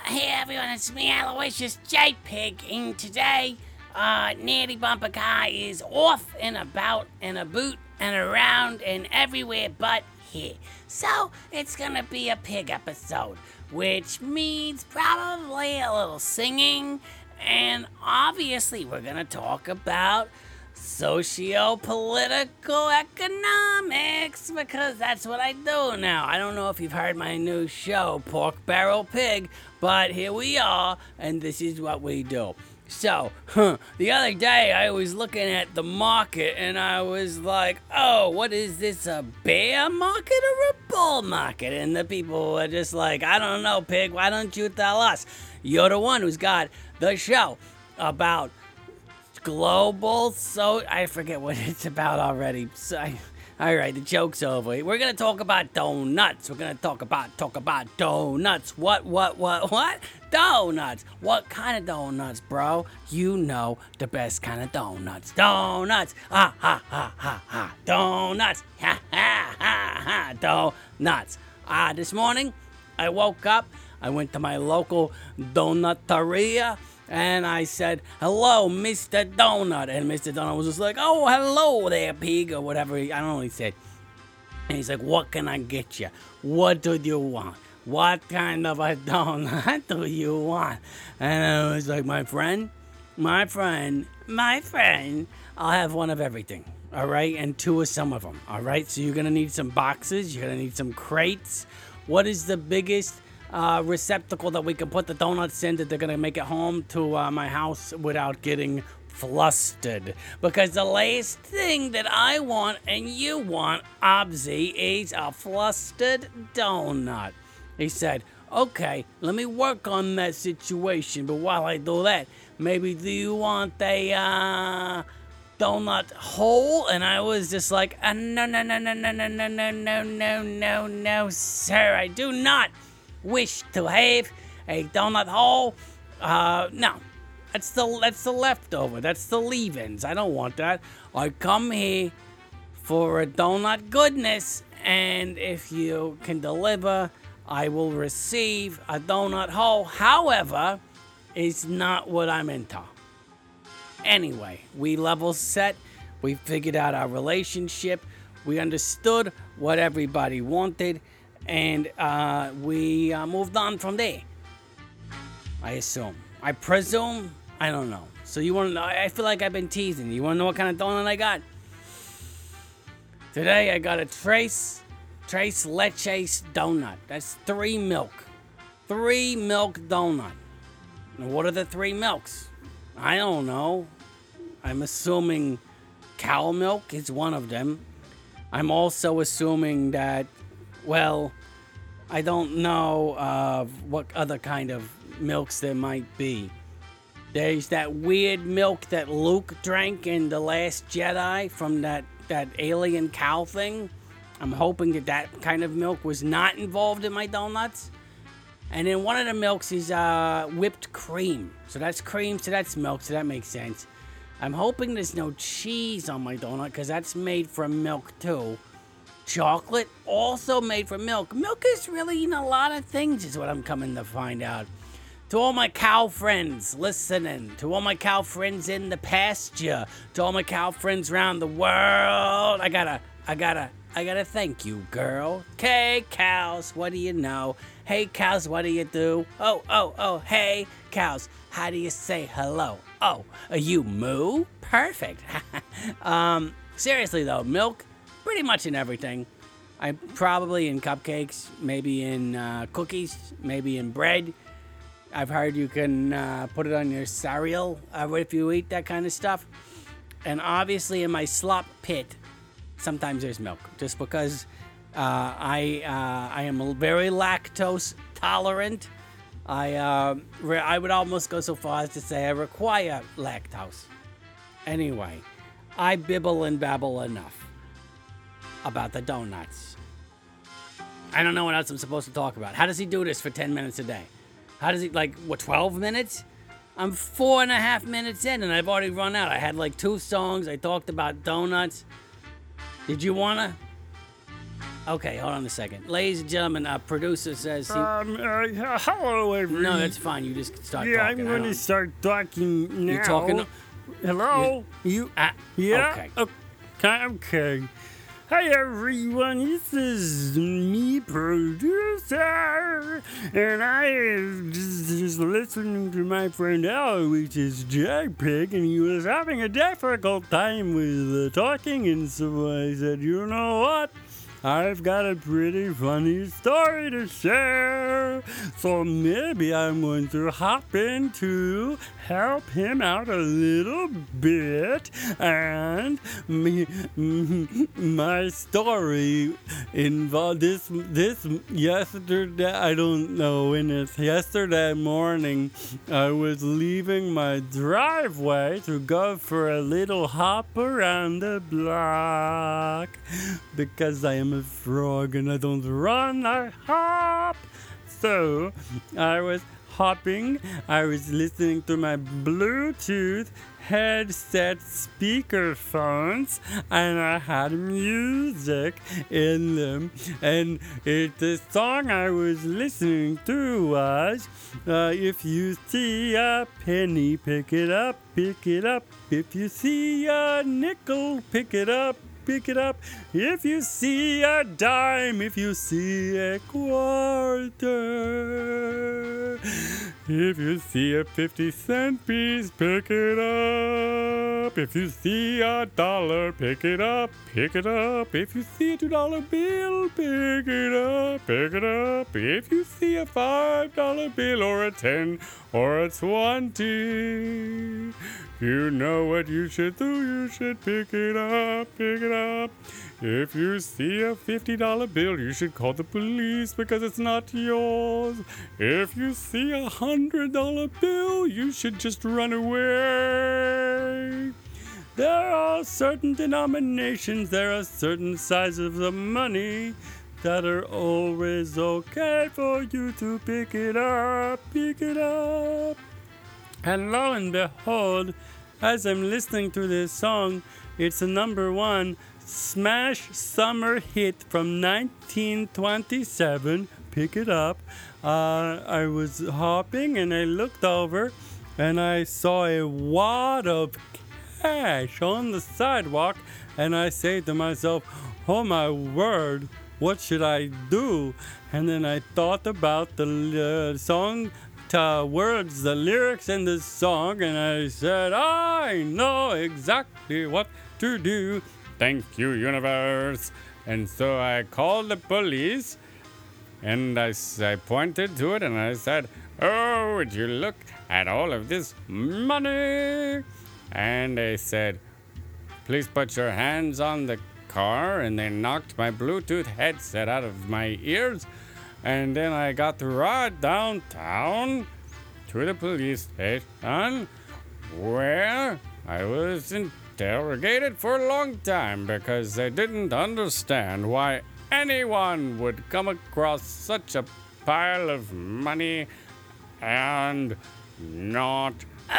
Hey everyone, it's me, Aloysius J Pig, and today, Natty Bumper Guy is off and about and a boot and around and everywhere but here. So, it's gonna be a pig episode, which means probably a little singing, and obviously we're gonna talk about socio-political economics, because that's what I do now. I don't know if you've heard my new show, Pork Barrel Pig, but here we are, and this is what we do. So, the other day I was looking at the market and I was like, oh, what is this, a bear market or a bull market? And the people were just like, I don't know, Pig, why don't you tell us? You're the one who's got the show about global, so I forget what it's about already. All right, the joke's over. We're gonna talk about donuts. We're gonna talk about donuts. What? Donuts. What kind of donuts, bro? You know the best kind of donuts. Donuts. Ha ha ha ha ha. Donuts. Ha ha ha ha. Donuts. This morning I woke up. I went to my local donuteria. And I said, hello, Mr. Donut. And Mr. Donut was just like, oh, hello there, pig, or whatever. I don't know what he said. And he's like, what can I get you? What do you want? What kind of a donut do you want? And I was like, my friend, I'll have one of everything. All right? And two of some of them. All right? So you're going to need some boxes. You're going to need some crates. What is the biggest receptacle that we can put the donuts in that they're gonna make it home to my house without getting flustered? Because the last thing that I want and you want, Obzy, is a flustered donut. He said, okay, let me work on that situation, but while I do that, maybe do you want a donut hole? And I was just like, no, sir, I do not wish to have a donut hole. No, that's the leftover. That's the leave-ins. I don't want that. I come here for a donut goodness, and if you can deliver, I will receive a donut hole. However, it's not what I'm into. Anyway, we level set. We figured out our relationship. We understood what everybody wanted. And we moved on from there. I assume. I presume. I don't know. So you want to know? I feel like I've been teasing. You want to know what kind of donut I got? Today I got a Tres Leches donut. That's 3 milk. 3 milk donut. And what are the 3 milks? I don't know. I'm assuming cow milk is one of them. I'm also assuming that, well, I don't know what other kind of milks there might be. There's that weird milk that Luke drank in The Last Jedi from that alien cow thing. I'm hoping that kind of milk was not involved in my donuts. And then one of the milks is whipped cream. So that's cream, so that's milk, so that makes sense. I'm hoping there's no cheese on my donut, because that's made from milk too. Chocolate, also made from milk. Milk is really in a lot of things, is what I'm coming to find out. To all my cow friends listening, to all my cow friends in the pasture, to all my cow friends around the world, I gotta thank you, girl. Okay, cows, what do you know? Hey, cows, what do you do? Oh, hey, cows, how do you say hello? Oh, you moo? Perfect. Seriously though, milk, pretty much in everything. I'm probably in cupcakes, maybe in cookies, maybe in bread. I've heard you can put it on your cereal if you eat that kind of stuff. And obviously in my slop pit, sometimes there's milk. Just because I am very lactose tolerant. I would almost go so far as to say I require lactose. Anyway, I bibble and babble enough about the donuts. I don't know what else I'm supposed to talk about. How does he do this for 10 minutes a day? How does he, 12 minutes? I'm 4.5 minutes in and I've already run out. I had 2 songs. I talked about donuts. Did you wanna? Okay, hold on a second. Ladies and gentlemen, producer says he... Hello, everyone. No, that's fine. You just start Yeah, talking. I'm going to start talking now. You talking? Hello? Yeah? Okay. Okay. Hi, everyone. This is me, producer. And I was just listening to my friend Al, which is JPEG, and he was having a difficult time with talking, and so I said, you know what? I've got a pretty funny story to share, so maybe I'm going to hop in to help him out a little bit. And my story involved this yesterday. I don't know when it's yesterday morning. I was leaving my driveway to go for a little hop around the block because I am a frog and I don't run, I hop. So I was hopping, I was listening to my Bluetooth headset speakerphones, and I had music in them, and the song I was listening to was if you see a penny, pick it up, pick it up. If you see a nickel, pick it up, pick it up. If you see a dime, if you see a quarter, if you see a 50-cent piece, pick it up. If you see a dollar, pick it up, pick it up. If you see a $2 bill, pick it up, pick it up. If you see a $5 bill or a 10 or a 20, you know what you should do, you should pick it up, pick it up. If you see a $50 bill, you should call the police because it's not yours. If you see a $100 bill, you should just run away. There are certain denominations, there are certain sizes of money that are always okay for you to pick it up, pick it up. And lo and behold, as I'm listening to this song, it's a #1 smash summer hit from 1927. Pick it up. I was hopping and I looked over and I saw a wad of cash on the sidewalk, and I say to myself, oh my word, what should I do? And then I thought about the song words, the lyrics in the song, and I said, I know exactly what to do. Thank you, universe. And so I called the police, and I pointed to it, and I said, oh, would you look at all of this money? And they said, please put your hands on the car, and they knocked my Bluetooth headset out of my ears. And then I got to ride downtown to the police station where I was interrogated for a long time because they didn't understand why anyone would come across such a pile of money and not...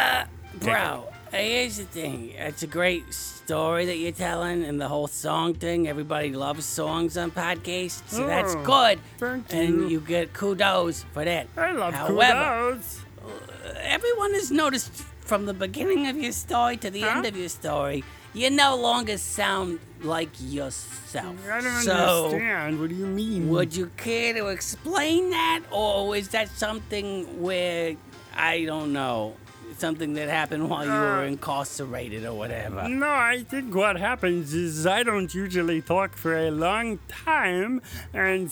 Bro, here's the thing. It's a great story that you're telling, and the whole song thing. Everybody loves songs on podcasts, so that's good. Thank and you. you get kudos for that. I love However, kudos. everyone has noticed from the beginning of your story to the end of your story, you no longer sound like yourself. I don't so, understand. What do you mean? Would you care to explain that, or is that something where, I don't know, something that happened while you were incarcerated or whatever? No, I think what happens is I don't usually talk for a long time, and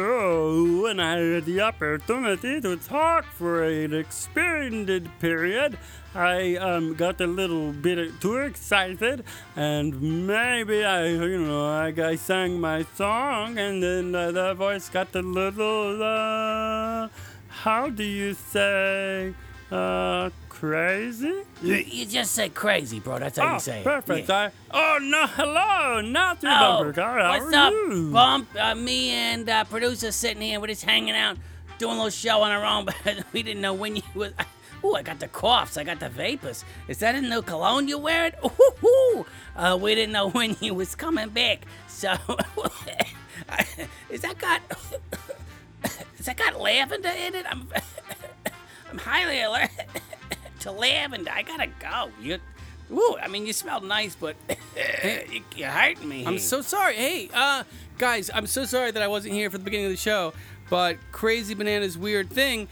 so when I had the opportunity to talk for an extended period, I got a little bit too excited, and maybe I sang my song, and then the voice got a little, how do you say, crazy? You just say crazy, bro. That's how you say it. Perfect. Yeah. Hello, not your bumper car. How what's are up, you? Bump? Me and producer sitting here. We're just hanging out, doing a little show on our own, but we didn't know when you was... Ooh, I got the coughs. I got the vapors. Is that a new cologne you wearing? Ooh, we didn't know when you was coming back. So Is that got has that got lavender in it? I'm highly allergic to lavender. I gotta go. You smell nice, but you're hurting me. I'm so sorry. Hey, guys, I'm so sorry that I wasn't here for the beginning of the show, but Crazy Bananas weird thing.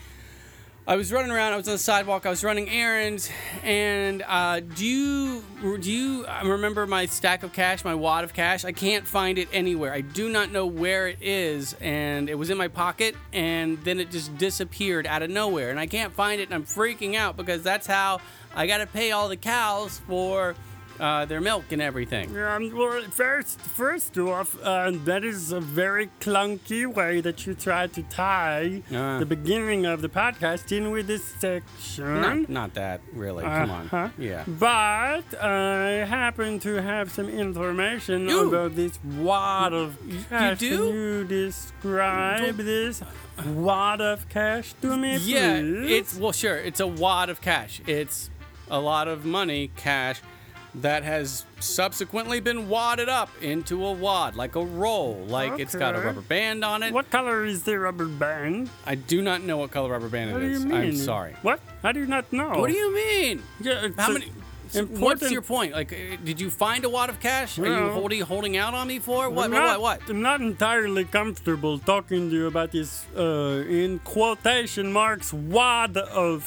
I was running around. I was on the sidewalk. I was running errands. And do you remember my stack of cash, my wad of cash? I can't find it anywhere. I do not know where it is. And it was in my pocket, and then it just disappeared out of nowhere. And I can't find it, and I'm freaking out because that's how I got to pay all the cows for their milk and everything. Well, first off, that is a very clunky way that you tried to tie the beginning of the podcast in with this section. Not that, really. Come on. Yeah. But I happen to have some information about this wad of cash. You do? Can you describe this wad of cash to me, Yeah, please? sure. It's a wad of cash. It's a lot of money, cash, that has subsequently been wadded up into a wad, like a roll. Like it's got a Okay. rubber band on it. What color is the rubber band? I do not know what color rubber band What it do you is. mean? I'm sorry. What? How do you not know? What do you mean? Yeah, it's How a- many? important- What's your point? Like, did you find a wad of cash? Are No. you holding out on me for what? What? I'm not entirely comfortable talking to you about this, in quotation marks, wad of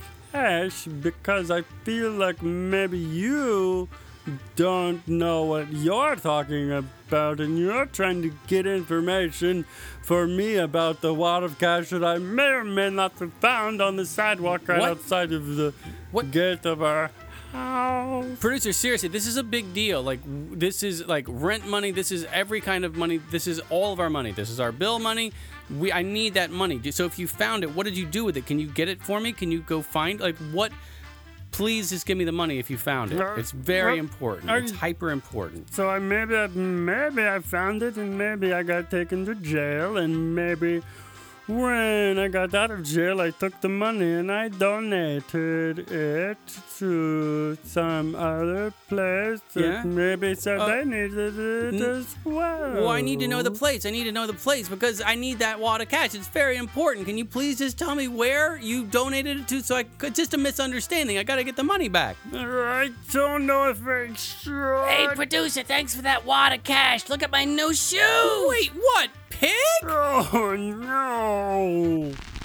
cash because I feel like maybe you don't know what you're talking about and you're trying to get information for me about the wad of cash that I may or may not have found on the sidewalk right What? outside of the What? gate of our house. Producer, seriously, this is a big deal. Like, this is like rent money. This is every kind of money. This is all of our money. This is our bill money. I need that money. So if you found it, what did you do with it? Can you get it for me? Can you go find, like, what? Please just give me the money if you found it. It's very important. It's hyper important. So maybe I found it and maybe I got taken to jail and maybe when I got out of jail I took the money and I donated it to some other place that Yeah? maybe said they needed it as well. Well, I need to know the place. I need to know the place because I need that wad of cash. It's very important. Can you please just tell me where you donated it to? So it's just a misunderstanding. I got to get the money back. I don't know if I should. Hey, producer, thanks for that wad of cash. Look at my new shoes. Wait, what? Pig? Oh no.